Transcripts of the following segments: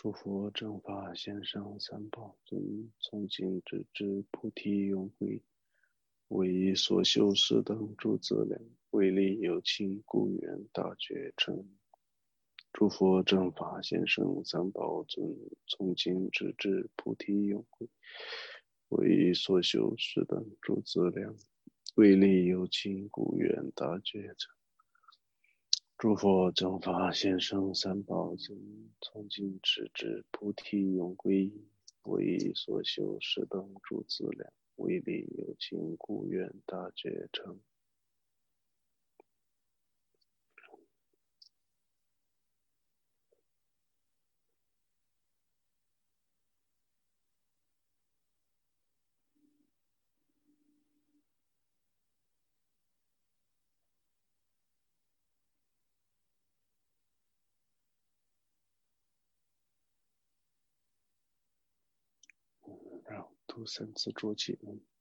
诸佛正法贤圣三宝尊，从今直至菩提永归，唯一所修是等诸资粮，为利有情故愿大觉成。诸佛正法贤圣三宝尊，从今直至菩提永归，唯一所修是等诸资粮，为利有情故愿大觉成。诸佛正法贤圣三宝尊，从今直至菩提永归，唯一所修是等诸资粮，为利有情故愿大觉成。然后吐三次浊气，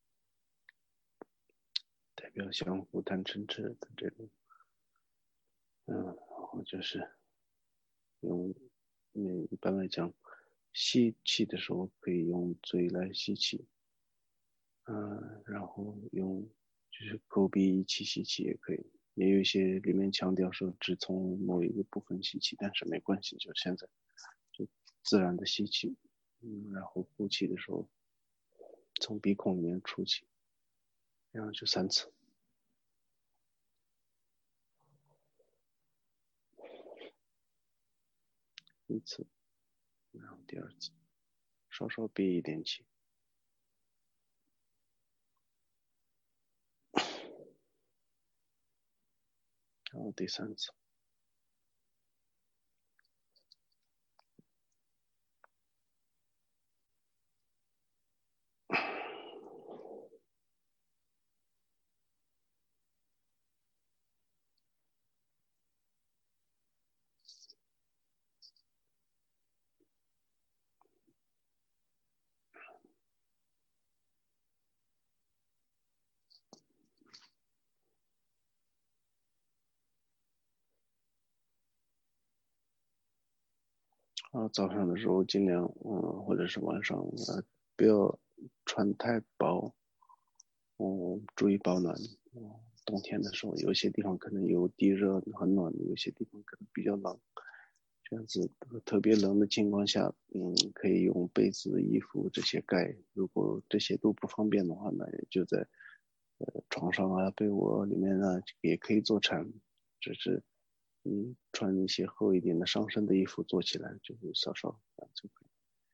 代表相互贪嗔痴的这种，然后就是用，一般来讲，吸气的时候可以用嘴来吸气，然后用就是口鼻一起吸气也可以，也有一些里面强调说只从某一个部分吸气，但是没关系，就现在就自然的吸气，然后呼气的时候从鼻孔里面出气，然后就3次。1次，然后第2次，稍稍憋一点气，然后第3次。早上的时候尽量，或者是晚上，不要穿太薄，注意保暖。冬天的时候，有些地方可能有地热很暖，有些地方可能比较冷，这样子特别冷的情况下，可以用被子、衣服这些盖。如果这些都不方便的话呢，也就在床上啊、被窝里面啊，也可以做禅，只是穿一些厚一点的上身的衣服做起来就是稍稍就可以。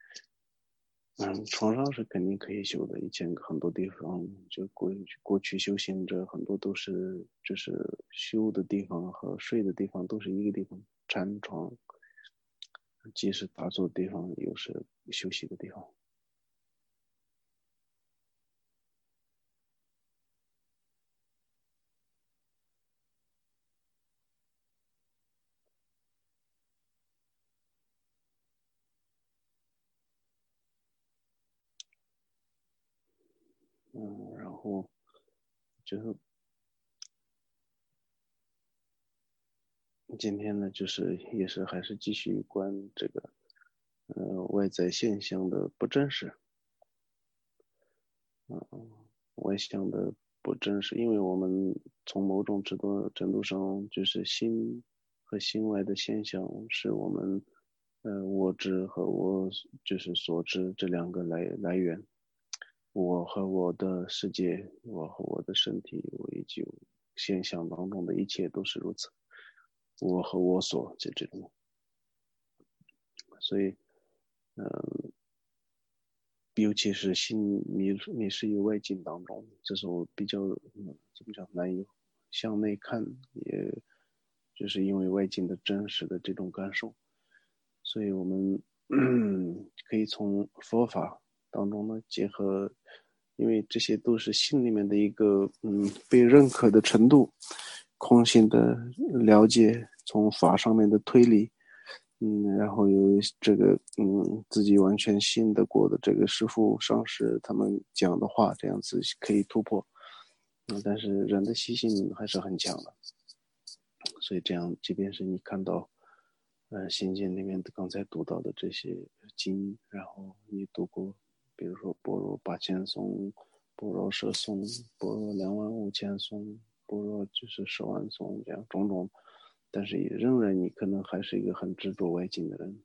床上是肯定可以修的，以前很多地方就过去修行者很多都是就是修的地方和睡的地方都是一个地方，禅床既是打坐的地方，又是休息的地方。然后就是今天呢，就是也是还是继续观这个外在现象的不真实，外向的不真实，因为我们从某种程度上，就是心和心外的现象是我们我知和我就是所知这两个来源。我和我的世界，我和我的身体，我以及现象当中的一切都是如此。我和我所这种，所以，尤其是心迷失于外境当中，这是我比较怎么讲难以向内看，也就是因为外境的真实的这种感受，所以我们可以从佛法当中呢结合，因为这些都是心里面的一个被认可的程度，空性的了解，从法上面的推理。然后有这个自己完全信得过的这个师父上师他们讲的话，这样子可以突破。但是人的习性还是很强的，所以这样，即便是你看到心经里面的刚才读到的这些经，然后你读过，比如说般若8000颂、般若摄颂、般若25000颂、般若就是10万颂，这样种种，但是也仍然你可能还是一个很执着外境的人，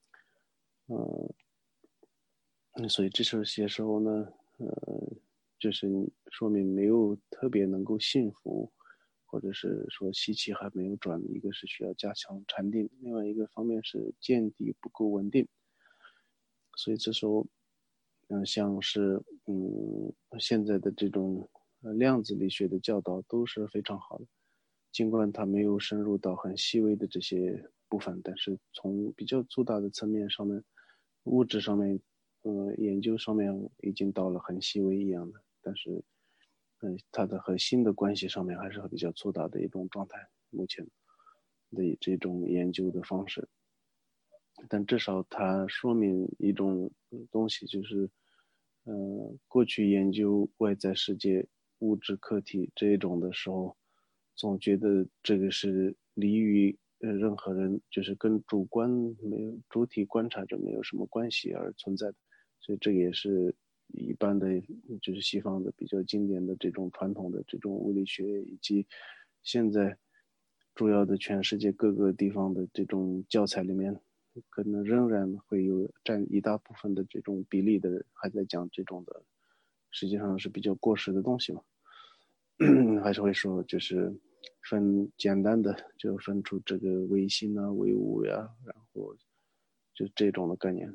所以这些时候呢，就是你说明没有特别能够信服，或者是说习气还没有转，一个是需要加强禅定，另外一个方面是见底不够稳定，所以这时候，像是现在的这种量子力学的教导都是非常好的，尽管它没有深入到很细微的这些部分，但是从比较粗大的层面上面，物质上面，研究上面已经到了很细微一样的，但是，它的和心的关系上面还是比较粗大的一种状态，目前的这种研究的方式。但至少它说明一种东西，就是，过去研究外在世界物质客体这一种的时候，总觉得这个是离于任何人，就是跟主观没有主体观察者没有什么关系而存在的，所以这也是一般的，就是西方的比较经典的这种传统的这种物理学，以及现在主要的全世界各个地方的这种教材里面。可能仍然会有占一大部分的这种比例的还在讲这种的，实际上是比较过时的东西嘛，还是会说就是分简单的就分出这个唯心啊、唯物呀，然后就这种的概念，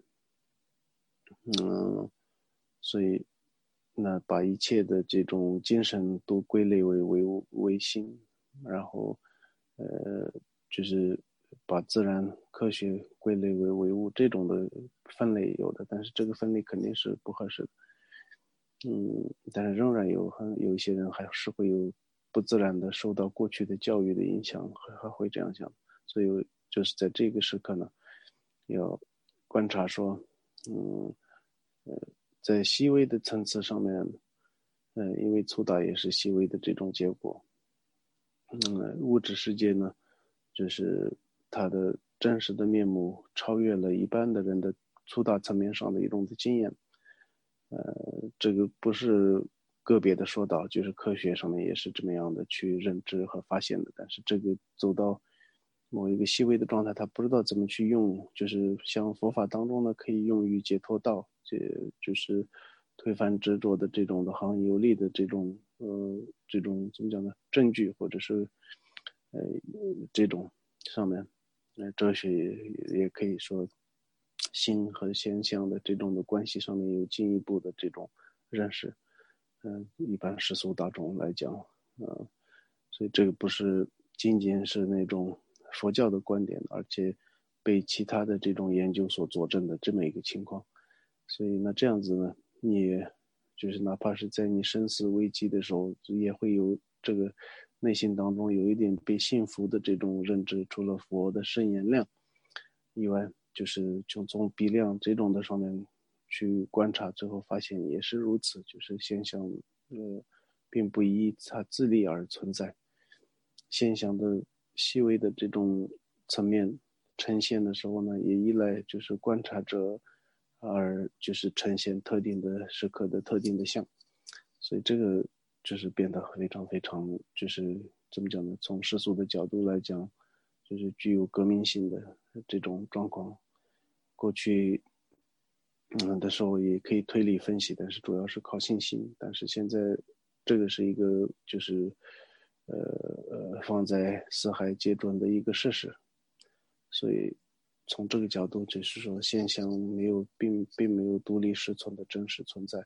所以那把一切的这种精神都归类为唯物唯心，然后就是把自然科学归类为唯物这种的分类有的，但是这个分类肯定是不合适的。但是仍然有一些人还是会有不自然的受到过去的教育的影响，还会这样想，所以就是在这个时刻呢，要观察说，嗯，在细微的层次上面，因为粗大也是细微的这种结果，物质世界呢，就是它的真实的面目超越了一般的人的粗大层面上的一种的经验。这个不是个别的说道，就是科学上面也是这么样的去认知和发现的。但是这个走到某一个细微的状态，他不知道怎么去用，就是像佛法当中呢，可以用于解脱道，就是推翻执着的这种的很有力的这种怎么讲呢？证据或者是呃这种上面，哲学也可以说心和现象的这种的关系上面有进一步的这种认识。一般世俗大众来讲，所以这个不是仅仅是那种佛教的观点，而且被其他的这种研究所佐证的这么一个情况。所以那这样子呢，你就是哪怕是在你生死危机的时候，也会有这个内心当中有一点被信服的这种认知。除了佛的圣言量以外，就是就从比量这种的上面去观察，最后发现也是如此，就是现象并不依它自立而存在，现象的细微的这种层面呈现的时候呢，也依赖就是观察者而就是呈现特定的时刻的特定的相，所以这个就是变得非常非常就是怎么讲呢？从世俗的角度来讲，就是具有革命性的这种状况。过去的时候也可以推理分析，但是主要是靠信心。但是现在这个是一个就是放在四海皆准的一个事实，所以从这个角度就是说现象并没有独立实存的真实存在，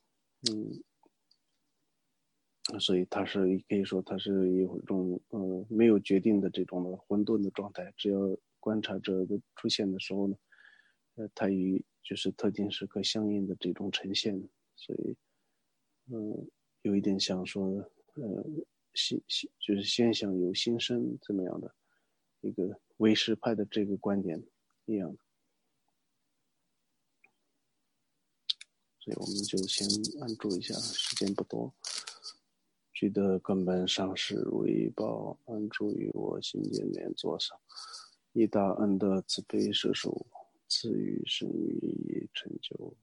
所以它是可以说它是有一种没有决定的这种的混沌的状态，只要观察者的出现的时候呢，它与就是特定时刻相应的这种呈现，所以有一点像说就是现象有心生这么样的一个唯识派的这个观点一样的，所以我们就先按住一下，时间不多。具的根本上是为报安住于我心间连座上， 以大恩的慈悲射手，赐予生育以成就。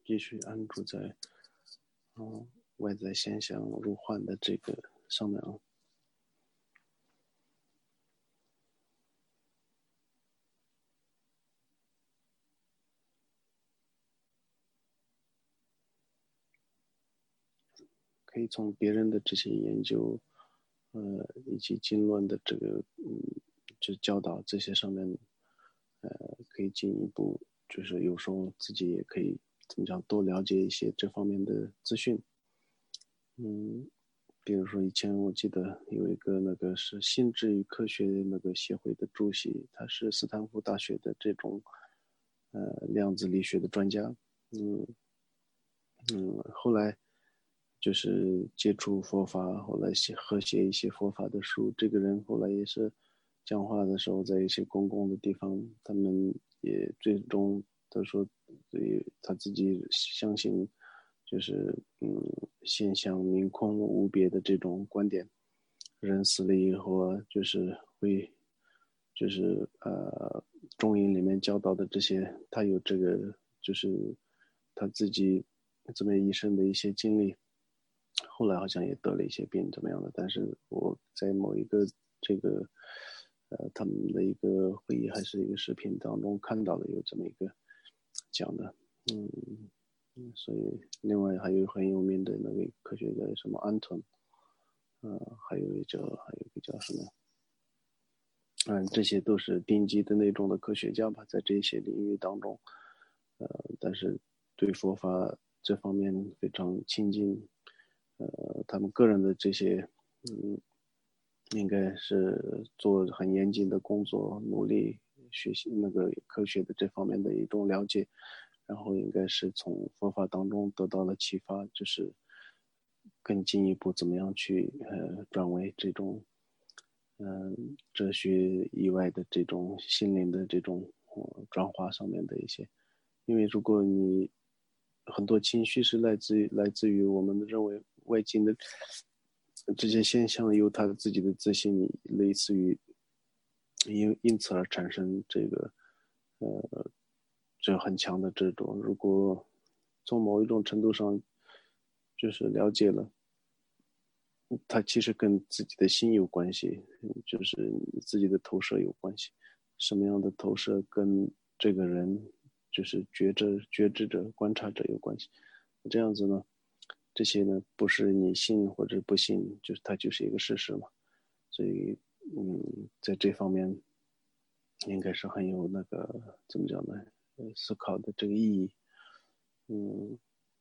继续安住在外在现象如幻的这个上面啊。可以从别人的这些研究，以及经论的这个，就教导这些上面，可以进一步，就是有时候自己也可以怎么讲，多了解一些这方面的资讯。比如说以前我记得有一个那个是心智与科学那个协会的主席，他是斯坦福大学的这种，量子力学的专家。嗯后来就是接触佛法，后来写一些佛法的书。这个人后来也是讲话的时候，在一些公共的地方，他们也最终他说，对他自己相信，就是现象明空无别的这种观点。人死了以后啊，就是会，就是中医里面教导的这些，他有这个，就是他自己这么一生的一些经历。后来好像也得了一些病怎么样的，但是我在某一个这个他们的一个会议还是一个视频当中看到了有这么一个讲的。所以另外还有很有名的那个科学家什么安顿，还有一个叫什么，这些都是顶级的那种的科学家吧，在这些领域当中，但是对佛法这方面非常亲近，他们个人的这些，应该是做很严谨的工作，努力学习那个科学的这方面的一种了解，然后应该是从佛法当中得到了启发，就是更进一步怎么样去转为这种哲学以外的这种心灵的这种转化上面的一些。因为如果你很多情绪是来自于我们认为外境的这些现象，有他自己的自信，类似于因此而产生这个这很强的这种。如果从某一种程度上就是了解了，它其实跟自己的心有关系，就是你自己的投射有关系。什么样的投射跟这个人就是觉知者、观察者有关系。这样子呢，这些呢不是你信或者不信，就是它就是一个事实嘛。所以，在这方面应该是很有那个怎么讲呢？思考的这个意义。嗯，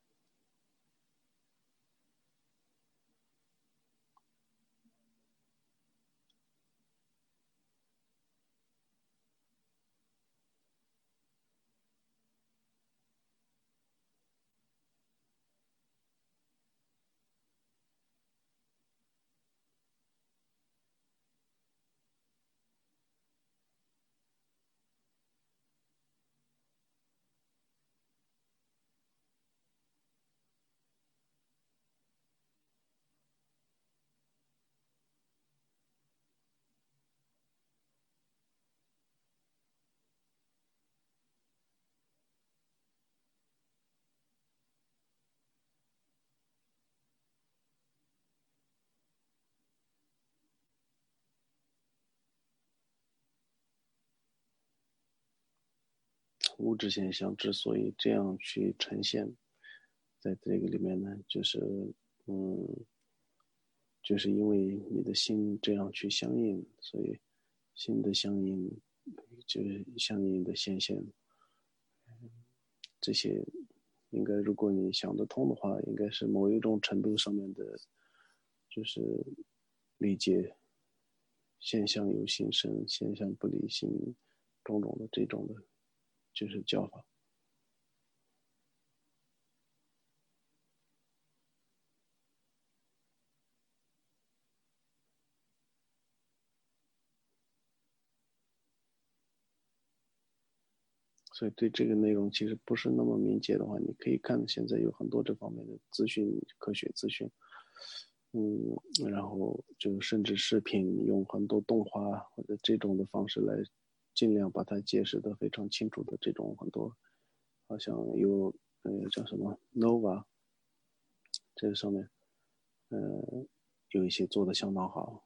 物质现象之所以这样去呈现，在这个里面呢，嗯，就是因为你的心这样去相应，所以心的相应就是相应的显现。这些应该，如果你想得通的话，应该是某一种程度上面的，就是理解现象由心生，现象不离心，种种的这种的，就是教法。所以对这个内容其实不是那么明解的话，你可以看现在有很多这方面的资讯，科学资讯，然后就甚至视频用很多动画或者这种的方式来尽量把它解释的非常清楚的这种很多，好像有叫什么 Nova 这个上面，有一些做的相当好。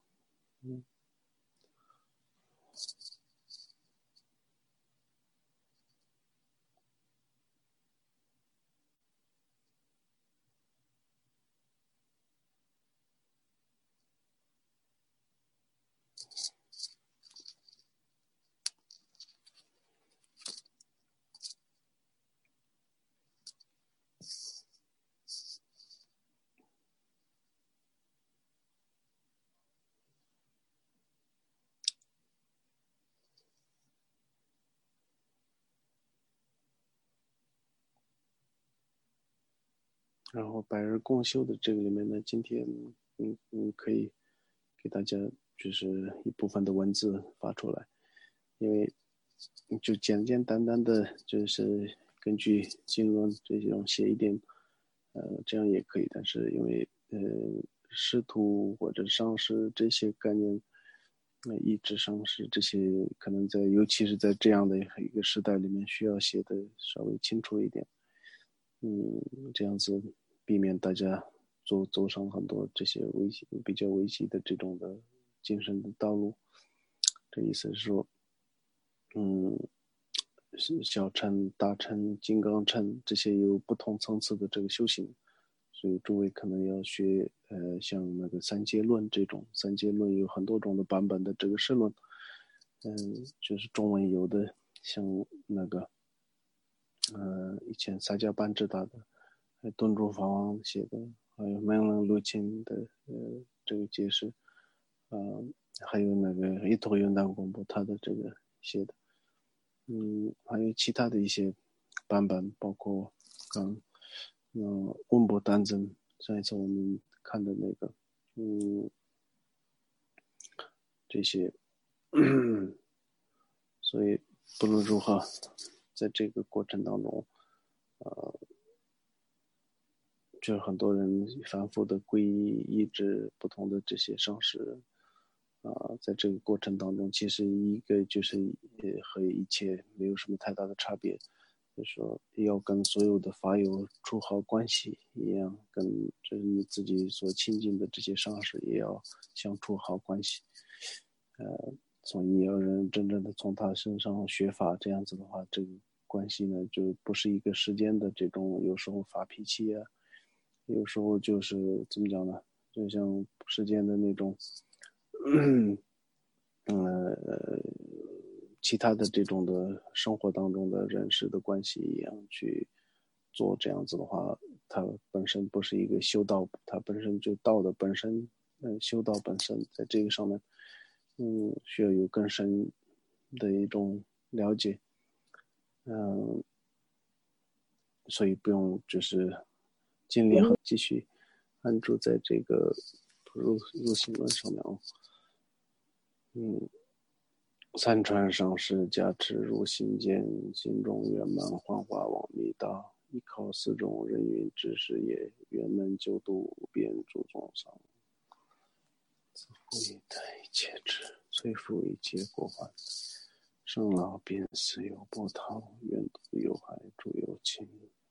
然后百日共修的这个里面呢，今天可以给大家就是一部分的文字发出来，因为就简简单单的就是根据经论这种写一点，这样也可以，但是因为师徒或者上师这些概念，意志上师这些可能在尤其是在这样的一个时代里面，需要写的稍微清楚一点，这样子避免大家走上很多这些比较危险的这种的精神的道路。这意思是说，是小乘、大乘、金刚乘这些有不同层次的这个修行，所以诸位可能要学像那个三阶论这种，三阶论有很多种的版本的这个释论，就是中文有的像那个以前萨迦班智达的，还有顿珠法王写的，还有梅伦卢钦的这个解释，还有那个伊托尤南公布他的这个写的，还有其他的一些版本，包括温布丹增上一次我们看的那个，这些，所以不论如何，在这个过程当中，就是很多人反复的皈依依止不同的这些上师，在这个过程当中，其实一个就是和一切没有什么太大的差别，就是说要跟所有的法友处好关系一样，跟就是你自己所亲近的这些上师也要相处好关系，所以你要真正的从他身上学法，这样子的话，这个关系呢就不是一个时间的这种有时候发脾气啊。有时候就是怎么讲呢？就像世间的那种，其他的这种的生活当中的人事的关系一样去做，这样子的话，它本身不是一个修道，它本身就道的本身，修道本身在这个上面，需要有更深的一种了解，所以不用就是尽力和继续安住在这个入行论上面哦。三川上师加持入心间，心中圆满幻化往弥达，依靠四种人云之事业，愿能救度无边诸众生。自负以待一切智，摧伏一切过患。生老病死有波涛，愿度有害诸有情。